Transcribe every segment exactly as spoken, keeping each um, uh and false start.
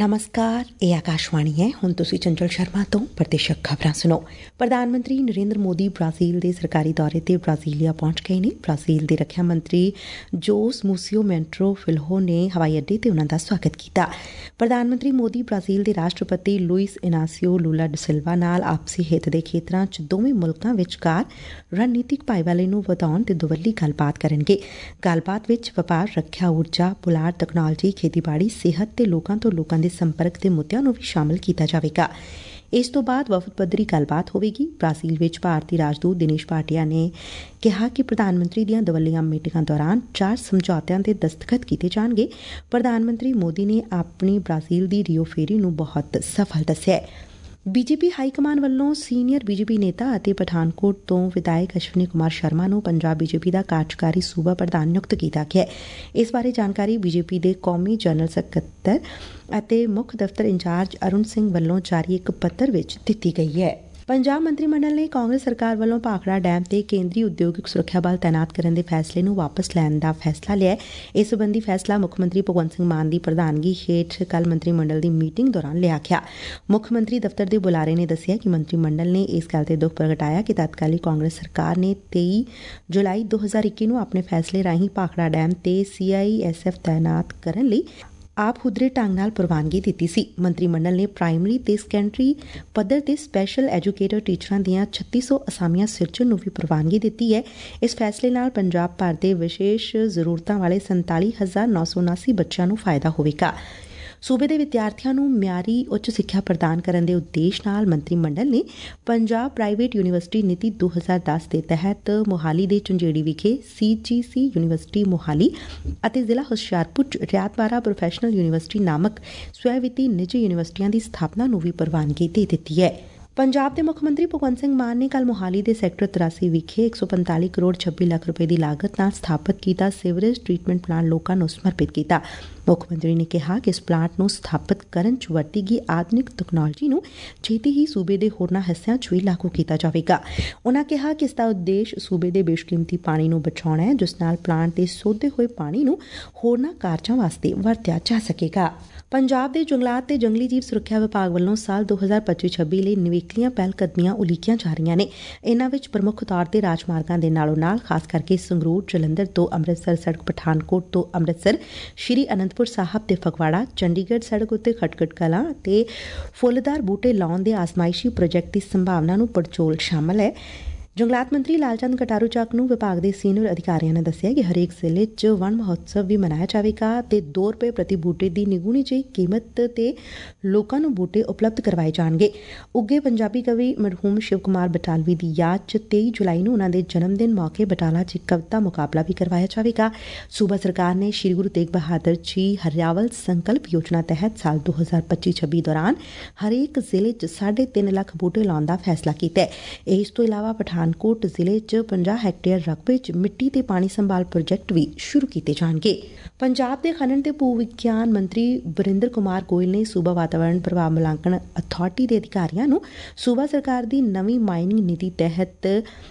ਨਮਸਕਾਰ, ਇਹ ਆਕਾਸ਼ਵਾਣੀ ਹੈ। ਹੁਣ ਤੁਸੀਂ ਚੰਚਲ ਸ਼ਰਮਾ ਤੋਂ ਪ੍ਰਦੇਸ਼ਕ ਖਬਰਾਂ ਸੁਣੋ। ਪ੍ਰਧਾਨ ਮੰਤਰੀ ਨਰਿੰਦਰ ਮੋਦੀ ਬ੍ਰਾਜ਼ੀਲ ਦੇ ਸਰਕਾਰੀ ਦੌਰੇ ਤੇ ਬ੍ਰਾਜ਼ੀਲੀਆ ਪਹੁੰਚ ਗਏ ਨੇ। ਬ੍ਰਾਜ਼ੀਲ ਦੇ ਰੱਖਿਆ ਮੰਤਰੀ ਜੋਸ ਮੂਸੀਓ ਮੈਂਟਰੋ ਫਿਲਹੋ ਨੇ ਹਵਾਈ ਅੱਡੇ ਤੇ ਉਨ੍ਹਾਂ ਦਾ ਸਵਾਗਤ ਕੀਤਾ। ਪ੍ਰਧਾਨ ਮੰਤਰੀ ਮੋਦੀ ਬ੍ਰਾਜ਼ੀਲ ਦੇ ਰਾਸ਼ਟਰਪਤੀ ਲੁਈਸ ਇਨਾਸੀਓ ਲੂਲਾ ਡਾ ਸਿਲਵਾ ਨਾਲ ਆਪਸੀ ਹਿੱਤ ਦੇ ਖੇਤਰਾਂ ਚ ਦੋਵੇਂ ਮੁਲਕਾਂ ਵਿਚਕਾਰ ਰਣਨੀਤਿਕ ਭਾਈਵਾਲੀ ਨੂੰ ਵਧਾਉਣ ਤੇ ਦੁਵੱਲੀ ਗੱਲਬਾਤ ਕਰਨਗੇ। ਗੱਲਬਾਤ ਵਿਚ ਵਪਾਰ, ਰੱਖਿਆ, ਊਰਜਾ, ਪੁਲਾੜ ਤਕਨਾਲੋਜੀ, ਖੇਤੀਬਾੜੀ, ਸਿਹਤ ਤੇ ਲੋਕਾਂ ਤੋਂ ਲੋਕਾਂ ਦੇ ਸੰਪਰਕ ਦੇ ਮੁੱਦਿਆਂ ਨੂੰ ਵੀ ਸ਼ਾਮਲ ਕੀਤਾ ਜਾਵੇਗਾ। ਇਸ ਤੋਂ ਬਾਅਦ ਵਫਦ ਪੱਧਰੀ ਗੱਲਬਾਤ ਹੋਵੇਗੀ। ਬ੍ਰਾਜ਼ੀਲ ਵਿਚ ਭਾਰਤੀ ਰਾਜਦੂਤ ਦਿਨੇਸ਼ ਭਾਟੀਆ ਨੇ ਕਿਹਾ ਕਿ ਪ੍ਰਧਾਨ ਮੰਤਰੀ ਦੀਆਂ ਦਵੱਲੀਆਂ ਮੀਟਿੰਗਾਂ ਦੌਰਾਨ ਚਾਰ ਸਮਝੌਤਿਆਂ ਤੇ ਦਸਤਖਤ ਕੀਤੇ ਜਾਣਗੇ। ਪ੍ਰਧਾਨ ਮੰਤਰੀ ਮੋਦੀ ਨੇ ਆਪਣੀ ਬ੍ਰਾਜ਼ੀਲ ਦੀ ਰੀਓ ਫੇਰੀ ਨੂੰ ਬਹੁਤ ਸਫਲ ਦੱਸਿਆ। ਬੀਜੇਪੀ ਹਾਈਕਮਾਨ ਵੱਲੋਂ ਸੀਨੀਅਰ ਬੀਜੇਪੀ ਨੇਤਾ ਅਤੇ ਪਠਾਨਕੋਟ ਤੋਂ ਵਿਧਾਇਕ ਅਸ਼ਵਨੀ ਕੁਮਾਰ ਸ਼ਰਮਾ ਨੂੰ ਪੰਜਾਬ ਬੀਜੇਪੀ ਦਾ ਕਾਰਜਕਾਰੀ ਸੂਬਾ ਪ੍ਰਧਾਨ ਨਿਯੁਕਤ ਕੀਤਾ ਗਿਆ। ਇਸ ਬਾਰੇ ਜਾਣਕਾਰੀ ਬੀਜੇਪੀ ਦੇ ਕੌਮੀ ਜਨਰਲ ਸਕੱਤਰ ਅਤੇ ਮੁੱਖ ਦਫ਼ਤਰ ਇੰਚਾਰਜ ਅਰੁਣ ਸਿੰਘ ਵੱਲੋਂ ਜਾਰੀ ਇੱਕ ਪੱਤਰ ਵਿੱਚ ਦਿੱਤੀ ਗਈ ਹੈ। ਪੰਜਾਬ ਮੰਤਰੀ ਮੰਡਲ ਨੇ ਕਾਂਗਰਸ ਸਰਕਾਰ ਵੱਲੋਂ ਭਾਖੜਾ ਡੈਮ ਤੇ ਕੇਂਦਰੀ ਉਦਯੋਗਿਕ ਸੁਰੱਖਿਆ ਬਲ ਤਾਇਨਾਤ ਕਰਨ ਦੇ ਫੈਸਲੇ ਨੂੰ ਵਾਪਸ ਲੈਣ ਦਾ ਫੈਸਲਾ ਲਿਆ। ਇਸ ਸਬੰਧੀ ਫੈਸਲਾ ਮੁੱਖ ਮੰਤਰੀ ਭਗਵੰਤ ਸਿੰਘ ਮਾਨ ਦੀ ਪ੍ਰਧਾਨਗੀ ਹੇਠ ਕੱਲ੍ਹ ਮੰਤਰੀ ਮੰਡਲ ਦੀ ਮੀਟਿੰਗ ਦੌਰਾਨ ਲਿਆ ਗਿਆ। ਮੁੱਖ ਮੰਤਰੀ ਦਫ਼ਤਰ ਦੇ ਬੁਲਾਰੇ ਨੇ ਦੱਸਿਆ ਕਿ ਮੰਤਰੀ ਮੰਡਲ ਨੇ ਇਸ ਗੱਲ ਤੇ ਦੁੱਖ ਪ੍ਰਗਟਾਇਆ ਕਿ ਤਤਕਾਲੀ ਕਾਂਗਰਸ ਸਰਕਾਰ ਨੇ ਤੇਈ ਜੁਲਾਈ ਦੋ ਹਜ਼ਾਰ ਇੱਕੀ ਨੂੰ ਆਪਣੇ ਫੈਸਲੇ ਰਾਹੀਂ ਭਾਖੜਾ ਡੈਮ ਤੇ ਸੀ ਆਈ ਐਸ ਐਫ ਤਾਇਨਾਤ ਕਰਨ ਲਈ ਆਪ ਹੁਦਰੇ ਢੰਗ ਨਾਲ ਪ੍ਰਵਾਨਗੀ ਦਿੱਤੀ ਸੀ। ਮੰਤਰੀ ਮੰਡਲ ਨੇ ਪ੍ਰਾਇਮਰੀ ਤੇ ਸੈਕੰਡਰੀ ਪੱਧਰ ਤੇ ਸਪੈਸ਼ਲ ਐਜੂਕੇਟਰ ਟੀਚਰਾਂ ਦੀਆਂ ਛੱਤੀ ਸੌ ਅਸਾਮੀਆਂ ਸਿਰਜਣ ਨੂੰ ਵੀ ਪ੍ਰਵਾਨਗੀ ਦਿੱਤੀ ਹੈ। ਇਸ ਫੈਸਲੇ ਨਾਲ ਪੰਜਾਬ ਭਰ ਦੇ ਵਿਸ਼ੇਸ਼ ਜ਼ਰੂਰਤਾਂ ਵਾਲੇ ਸੰਤਾਲੀ ਹਜ਼ਾਰ ਨੌ ਸੌ ਉਨਾਸੀ ਬੱਚਿਆਂ ਨੂੰ ਫਾਇਦਾ ਹੋਵੇਗਾ। ਸੂਬੇ ਦੇ ਵਿਦਿਆਰਥੀਆਂ ਨੂੰ ਮਿਆਰੀ ਉੱਚ ਸਿੱਖਿਆ ਪ੍ਰਦਾਨ ਕਰਨ ਦੇ ਉਦੇਸ਼ ਨਾਲ ਮੰਤਰੀ ਮੰਡਲ ਨੇ ਪੰਜਾਬ ਪ੍ਰਾਈਵੇਟ ਯੂਨੀਵਰਸਿਟੀ ਨੀਤੀ ਦੋ ਹਜ਼ਾਰ ਦਸ ਦੇ ਤਹਿਤ ਮੋਹਾਲੀ ਦੇ ਝੰਜੇੜੀ ਵਿਖੇ ਸੀ ਜੀ ਸੀ ਯੂਨੀਵਰਸਿਟੀ ਮੋਹਾਲੀ ਅਤੇ ਜ਼ਿਲ੍ਹਾ ਹੁਸ਼ਿਆਰਪੁਰ ਚ ਰਿਆਤ ਬਾਹਰਾ ਪ੍ਰੋਫੈਸ਼ਨਲ ਯੂਨੀਵਰਸਿਟੀ ਨਾਮਕ ਸਵੈ ਵਿੱਤੀ ਨਿੱਜੀ ਯੂਨੀਵਰਸਿਟੀਆਂ ਦੀ ਸਥਾਪਨਾ ਨੂੰ ਵੀ ਪ੍ਰਵਾਨਗੀ ਦੇ ਦਿੱਤੀ ਹੈ। ਪੰਜਾਬ ਦੇ ਮੁੱਖ ਮੰਤਰੀ ਭਗਵੰਤ ਸਿੰਘ ਮਾਨ ਨੇ ਕੱਲ੍ਹ ਮੋਹਾਲੀ ਦੇ ਸੈਕਟਰ ਤਰਾਸੀ ਵਿਖੇ ਇੱਕ ਸੌ ਪੰਤਾਲੀ ਕਰੋੜ ਛੱਬੀ ਲੱਖ ਰੁਪਏ ਦੀ ਲਾਗਤ ਨਾਲ ਸਥਾਪਤ ਕੀਤਾ ਸੀਵਰੇਜ ਟਰੀਟਮੈਂਟ ਪਲਾਂਟ ਲੋਕਾਂ ਨੂੰ ਸਮਰਪਿਤ ਕੀਤਾ। ਮੁੱਖ ਮੰਤਰੀ ਨੇ ਕਿਹਾ ਕਿ ਇਸ ਪਲਾਂਟ ਨੂੰ ਸਥਾਪਿਤ ਕਰਨ ਚ ਵਰਤੀ ਗਈ ਆਧੁਨਿਕ ਤਕਨਾਲੋਜੀ ਨੂੰ ਛੇਤੀ ਹੀ ਸੂਬੇ ਦੇ ਹੋਰਨਾਂ ਹਿੱਸਿਆਂ ਚ ਵੀ ਲਾਗੂ ਕੀਤਾ ਜਾਵੇਗਾ। ਉਨ੍ਹਾਂ ਕਿਹਾ ਕਿ ਇਸ ਦਾ ਉਦੇਸ਼ ਸੂਬੇ ਦੇ ਬੇਸ਼ਕੀਮਤੀ ਪਾਣੀ ਨੂੰ ਬਚਾਉਣਾ ਹੈ, ਜਿਸ ਨਾਲ ਪਲਾਂਟ ਦੇ ਸੋਧੇ ਹੋਏ ਪਾਣੀ ਨੂੰ ਹੋਰਨਾਂ ਕਾਰਜਾਂ ਵਾਸਤੇ ਵਰਤਿਆ ਜਾ ਸਕੇਗਾ। ਪੰਜਾਬ ਦੇ ਜੰਗਲਾਤ ਤੇ ਜੰਗਲੀ ਜੀਵ ਸੁਰੱਖਿਆ ਵਿਭਾਗ ਵੱਲੋਂ ਸਾਲ ਦੋ ਹਜ਼ਾਰ ਪੱਚੀ ਛੱਬੀ ਲਈ ਨਿਵੇਕਲੀਆਂ ਪਹਿਲ ਕਦਮੀਆਂ ਉਲੀਕੀਆਂ ਜਾ ਰਹੀਆਂ ਨੇ। ਇਨ੍ਹਾਂ ਵਿੱਚ ਪ੍ਰਮੁੱਖ ਤੌਰ ਤੇ ਰਾਜਮਾਰਗਾਂ ਦੇ ਨਾਲੋਂ ਨਾਲ ਖਾਸ ਕਰਕੇ ਸੰਗਰੂਰ, ਜਲੰਧਰ ਤੋਂ ਅੰਮ੍ਰਿਤਸਰ ਸੜਕ, ਪਠਾਨਕੋਟ ਤੋਂ ਅੰਮ੍ਰਿਤਸਰ, ਸ਼੍ਰੀ ਅਨੰਦਪੁਰ ਸਾਹਿਬ ਤੇ ਫਗਵਾੜਾ, ਚੰਡੀਗੜ੍ਹ ਸੜਕ ਉੱਤੇ ਖਟਕੜ ਕਲਾਂ ਤੇ ਫੁੱਲਦਾਰ ਬੂਟੇ ਲਾਉਣ ਦੇ ਆਜ਼ਮਾਇਸ਼ੀ ਪ੍ਰੋਜੈਕਟ ਦੀ ਸੰਭਾਵਨਾ ਨੂੰ ਪੜਚੋਲ ਸ਼ਾਮਲ ਹੈ। ਜੰਗਲਾਤ ਮੰਤਰੀ ਲਾਲਚੰਦ ਕਟਾਰੂ ਚੱਕ ਨੂੰ ਵਿਭਾਗ ਦੇ ਸੀਨੀਅਰ ਅਧਿਕਾਰੀਆਂ ਨੇ ਦੱਸਿਆ ਕਿ ਹਰੇਕ ਜ਼ਿਲ੍ਹੇ ਚ ਵਣ ਮਹੋਤਸਵ ਵੀ ਮਨਾਇਆ ਜਾਵੇਗਾ ਤੇ ਦੋ ਰੁਪਏ ਪ੍ਰਤੀ ਬੂਟੇ ਦੀ ਨਿਗੂਣੀ ਜਿਹੀ ਕੀਮਤ ਤੇ ਲੋਕਾਂ ਨੂੰ ਬੂਟੇ ਉਪਲਬਧ ਕਰਵਾਏ ਜਾਣਗੇ। ਉੱਘੇ ਪੰਜਾਬੀ ਕਵੀ ਮਰਹੂਮ ਸ਼ਿਵ ਕੁਮਾਰ ਬਟਾਲਵੀ ਦੀ ਯਾਦ ਚ ਤੇਈ ਜੁਲਾਈ ਨੂੰ ਉਨ੍ਹਾਂ ਦੇ ਜਨਮ ਦਿਨ ਮੌਕੇ ਬਟਾਲਾ ਚ ਕਵਿਤਾ ਮੁਕਾਬਲਾ ਵੀ ਕਰਵਾਇਆ ਜਾਵੇਗਾ। ਸੂਬਾ ਸਰਕਾਰ ਨੇ ਸ਼੍ਰੀ ਗੁਰੂ ਤੇਗ ਬਹਾਦਰ ਜੀ ਹਰਿਆਵਲ ਸੰਕਲਪ ਯੋਜਨਾ ਤਹਿਤ ਸਾਲ ਦੋ ਹਜ਼ਾਰ ਪੱਚੀ ਛੱਬੀ ਦੌਰਾਨ ਹਰੇਕ ਜ਼ਿਲ੍ਹੇ ਚ ਸਾਢੇ ਤਿੰਨ ਲੱਖ ਬੂਟੇ ਲਾਉਣ ਦਾ ਫੈਸਲਾ ਕੀਤਾ ਹੈ। ਇਸ ਤੋਂ ਇਲਾਵਾ ਪਠਾਨਕੋਟ ਜ਼ਿਲ੍ਹੇ ਚ ਪੰਜਾਹ ਹੈਕਟੇਅਰ ਰਕਬੇ ਚ ਮਿੱਟੀ ਤੇ ਪਾਣੀ ਸੰਭਾਲ ਪ੍ਰੋਜੈਕਟ ਵੀ ਸ਼ੁਰੂ ਕੀਤੇ ਜਾਣਗੇ। ਪੰਜਾਬ ਦੇ ਖਨਨ ਤੇ ਭੂ ਵਿਗਿਆਨ ਮੰਤਰੀ ਵਰਿੰਦਰ ਕੁਮਾਰ ਗੋਇਲ ਨੇ ਸੂਬਾ ਵਾਤਾਵਰਣ ਪ੍ਰਭਾਵ ਮੁਲਾਂਕਣ ਅਥਾਰਟੀ ਦੇ ਅਧਿਕਾਰੀਆਂ ਨੂੰ ਸੂਬਾ ਸਰਕਾਰ ਦੀ ਨਵੀਂ ਮਾਈਨਿੰਗ ਨੀਤੀ ਤਹਿਤ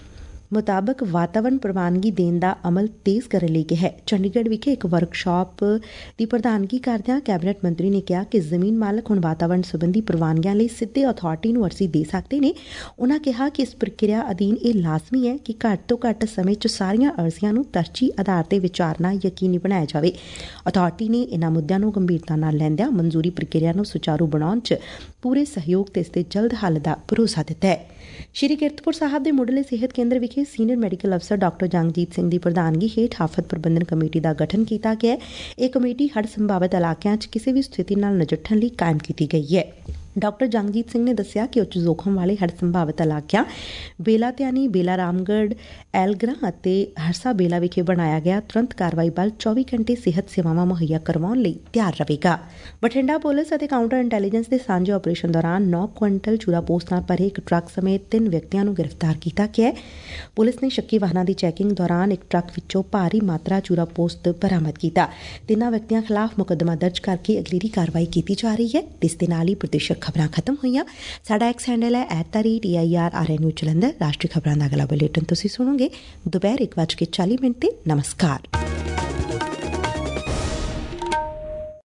ਮੁਤਾਬਕ ਵਾਤਾਵਰਣ ਪ੍ਰਵਾਨਗੀ ਦੇਣ ਦਾ ਅਮਲ ਤੇਜ਼ ਕਰਨ ਲਈ ਕਿਹਾ। ਚੰਡੀਗੜ੍ਹ ਵਿਖੇ ਇੱਕ ਵਰਕਸ਼ਾਪ ਦੀ ਪ੍ਰਧਾਨਗੀ ਕਰਦਿਆਂ ਕੈਬਨਿਟ ਮੰਤਰੀ ਨੇ ਕਿਹਾ ਕਿ ਜ਼ਮੀਨ ਮਾਲਕ ਹੁਣ ਵਾਤਾਵਰਣ ਸੰਬੰਧੀ ਪ੍ਰਵਾਨਗੀਆਂ ਲਈ ਸਿੱਧੇ ਅਥਾਰਟੀ ਨੂੰ ਅਰਜ਼ੀ ਦੇ ਸਕਦੇ ਨੇ। ਉਨ੍ਹਾਂ ਕਿਹਾ ਕਿ ਇਸ ਪ੍ਰਕਿਰਿਆ ਅਧੀਨ ਇਹ ਲਾਜ਼ਮੀ ਹੈ ਕਿ ਘੱਟ ਤੋਂ ਘੱਟ ਸਮੇਂ ਚ ਸਾਰੀਆਂ ਅਰਜ਼ੀਆਂ ਨੂੰ ਤਰਜੀਹ ਆਧਾਰ ਤੇ ਵਿਚਾਰਨਾ ਯਕੀਨੀ ਬਣਾਇਆ ਜਾਵੇ। ਅਥਾਰਟੀ ਨੇ ਇਨ੍ਹਾਂ ਮੁੱਦਿਆਂ ਨੂੰ ਗੰਭੀਰਤਾ ਨਾਲ ਲੈਂਦਿਆਂ ਮਨਜ਼ੂਰੀ ਪ੍ਰਕਿਰਿਆ ਨੂੰ ਸੁਚਾਰੂ ਬਣਾਉਣ ਚ ਪੂਰੇ ਸਹਿਯੋਗ ਤੇ ਇਸ ਦੇ ਜਲਦ ਹੱਲ ਦਾ ਭਰੋਸਾ ਦਿੱਤਾ ਹੈ। ਸ਼੍ਰੀ ਕੀਰਤਪੁਰ ਸਾਹਿਬ ਦੇ ਮੁੱਢਲੇ ਸਿਹਤ ਕੇਂਦਰ ਵਿਖੇ ਸੀਨੀਅਰ ਮੈਡੀਕਲ ਅਫਸਰ ਡਾਕਟਰ ਜੰਗਜੀਤ ਸਿੰਘ ਦੀ ਪ੍ਰਧਾਨਗੀ ਹੇਠ ਆਫਤ ਪ੍ਰਬੰਧਨ ਕਮੇਟੀ ਦਾ ਗਠਨ ਕੀਤਾ ਗਿਆ ਹੈ। ਇਹ ਕਮੇਟੀ ਹੜ੍ਹ ਸੰਭਾਵਿਤ ਇਲਾਕਿਆਂ ਚ ਕਿਸੇ ਵੀ ਸਥਿਤੀ ਨਾਲ ਨਜਿੱਠਣ ਲਈ ਕਾਇਮ ਕੀਤੀ ਗਈ ਹੈ। ਡਾਕਟਰ ਜੰਗਜੀਤ ਸਿੰਘ ਨੇ ਦੱਸਿਆ ਕਿ ਉੱਚ ਜੋਖਮ ਵਾਲੇ ਹੜ੍ਹ ਸੰਭਾਵਿਤ ਇਲਾਕਿਆਂ ਬੇਲਾ ਧਿਆਨੀ, ਬੇਲਾ ਰਾਮਗੜ੍ਹ, ਐਲਗਰਾ ਅਤੇ ਹਰਸਾ ਬੇਲਾ ਵਿਖੇ ਬਣਾਇਆ ਗਿਆ ਤੁਰੰਤ ਕਾਰਵਾਈ ਬਲ ਚੌਵੀ ਘੰਟੇ ਸਿਹਤ ਸੇਵਾਵਾਂ ਮੁਹੱਈਆ ਕਰਵਾਉਣ ਲਈ ਤਿਆਰ ਰਹੇਗਾ। ਬਠਿੰਡਾ ਪੁਲਿਸ ਅਤੇ ਕਾਊਂਟਰ ਇੰਟੈਲੀਜੈਂਸ ਦੇ ਸਾਂਝੇ ਆਪਰੇਸ਼ਨ ਦੌਰਾਨ ਨੌ ਕੁਇੰਟਲ ਚੂਰਾ ਪੋਸਟ ਨਾਲ ਭਰੇ ਇੱਕ ਟਰੱਕ ਸਮੇਤ ਤਿੰਨ ਵਿਅਕਤੀਆਂ ਨੂੰ ਗ੍ਰਿਫਤਾਰ ਕੀਤਾ ਗਿਆ। ਪੁਲਿਸ ਨੇ ਸ਼ੱਕੀ ਵਾਹਨਾਂ ਦੀ ਚੈਕਿੰਗ ਦੌਰਾਨ ਇੱਕ ਟਰੱਕ ਵਿੱਚੋਂ ਭਾਰੀ ਮਾਤਰਾ ਚੂਰਾ ਪੋਸਟ ਬਰਾਮਦ ਕੀਤਾ। ਤਿੰਨਾਂ ਵਿਅਕਤੀਆਂ ਖਿਲਾਫ ਮੁਕੱਦਮਾ ਦਰਜ ਕਰਕੇ ਅਗਲੇਰੀ ਕਾਰਵਾਈ ਕੀਤੀ ਜਾ ਰਹੀ ਹੈ। ਇਸ ਦੇ ਨਾਲ ਹੀ ਪ੍ਰਦੇਸ਼ਕ ਖਬਰਾਂ ਖਤਮ ਹੋਈਆਂ। ਸਾਡਾ ਐਕਸ ਹੈਂਡਲ ਹੈ at the rate A I R R N U Jalandhar. ਰਾਸ਼ਟਰੀ ਖਬਰਾਂ ਦਾ ਅਗਲਾ ਬੁਲੇਟਿਨ ਤੁਸੀਂ ਸੁਣੋਗੇ ਦੁਪਹਿਰ ਇੱਕ ਵੱਜ ਕੇ ਚਾਲੀ ਮਿੰਟ ਤੇ। ਨਮਸਕਾਰ।